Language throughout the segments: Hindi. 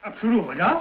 अब शुरू हो जा।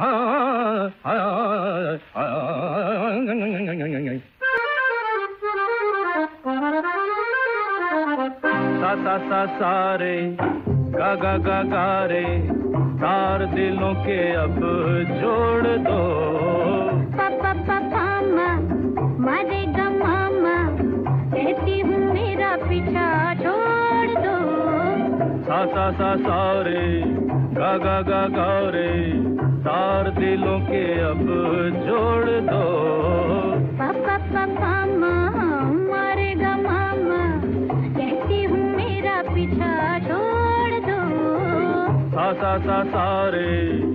सा सा सा रे गा गा गा गा रे, तार दिलों के अब जोड़ दो। पा पा पा पा मा मा रे गा मा मा, कहती हूँ मेरा पीछा छोड़ दो। सा सा रे गा गा गा गा रे, तार दिलों के अब जोड़ दो। पा पा पा पा मा मा रे गा मा मा, कहती हूँ मेरा पीछा छोड़ दो। सा रे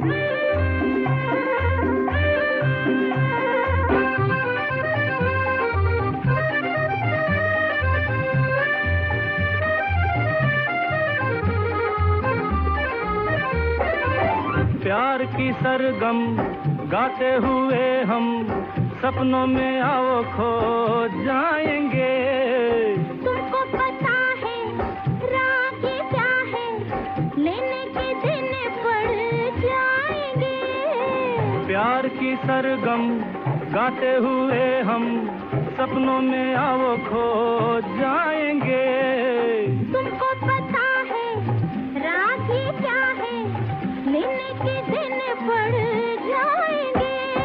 प्यार की सरगम गाते हुए हम सपनों में आओ खो जाएंगे। तुमको पता है राह क्या है, लेने के दिन पड़ जाएंगे। प्यार की सरगम गाते हुए हम सपनों में आओ खो जाएंगे। तुमको पता है राह क्या है, लेने के दिन पड़ जाएंगे।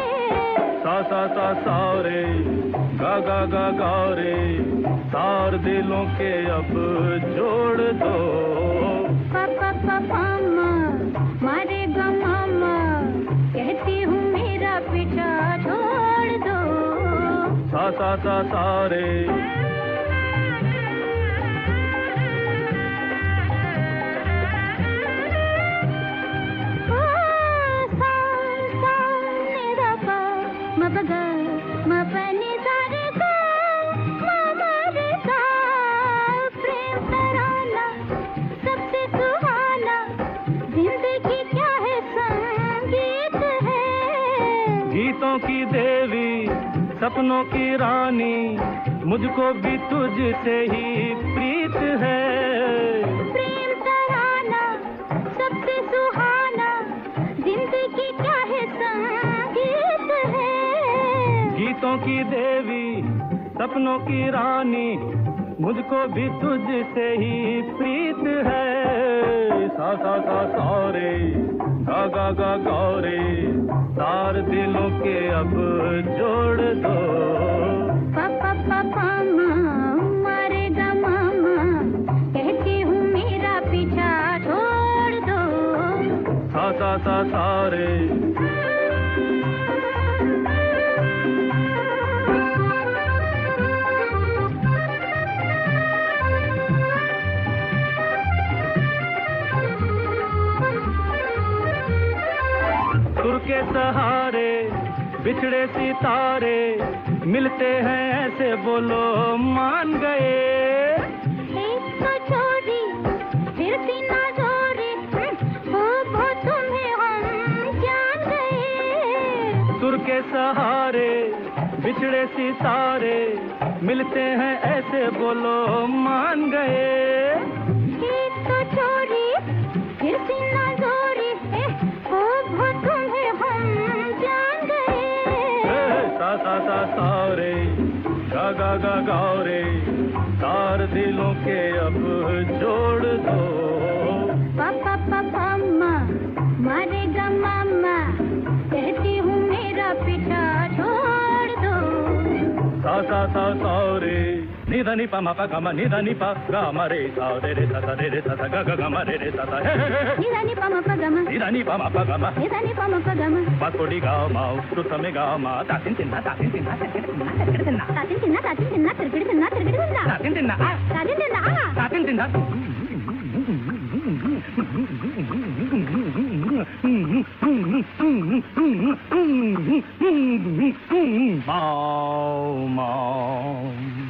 सा रे गा गा गा गा रे, तार दिलों के अब जोड़ दो। पा पा पा पा मा मा रे गा मा मा, कहती हूँ मेरा पीछा छोड़ दो। सा रे गीतों की देवी सपनों की रानी, मुझको भी तुझसे ही प्रीत है। प्रेम तराना सबसे सुहाना, जिंदगी क्या है संगीत है। गीतों की देवी सपनों की रानी, मुझको भी तुझसे ही प्रीत है। सा रे गा गा गा गा रे, तार दिलों के अब जोड़ दो। पा पा पा पा मा मा रे गा मा मा, कहती हूँ मेरा पीछा छोड़ दो। सा रे सुर के सहारे बिछड़े सितारे, मिलते हैं ऐसे बोलो मान गए। एक तो छोड़ी फिर सीना जोड़ी, वो तुम्हें हम जान गए। सुर के सहारे बिछड़े सितारे, मिलते हैं ऐसे बोलो मान गए। एक तो छोड़ी फिर सीना जोड़ी, वो तुम्हें हम जान गए। सा रे गा गा गा गा रे, तार दिलों के अब जोड़ दो। पा पा पा पा मा मा रे गा मा मा, कहती हूँ मेरा पीछा छोड़ दो। सा रे ni da ni pa ma pa ga ma ni da ni pa ga ma re sa re sa ga ga ga ma re sa sa ni da ni pa ma pa ga ma ni da ni pa ma pa ga ma ni da ni pa ma pa ga ma pa ko di ga ma tu sa me ga ma ta tin tin na ta tin tin na ta tin tin na ta tin tin na ta tin tin na ta tin tin na ta tin tin na ta tin tin na ta tin tin na Mau, mau.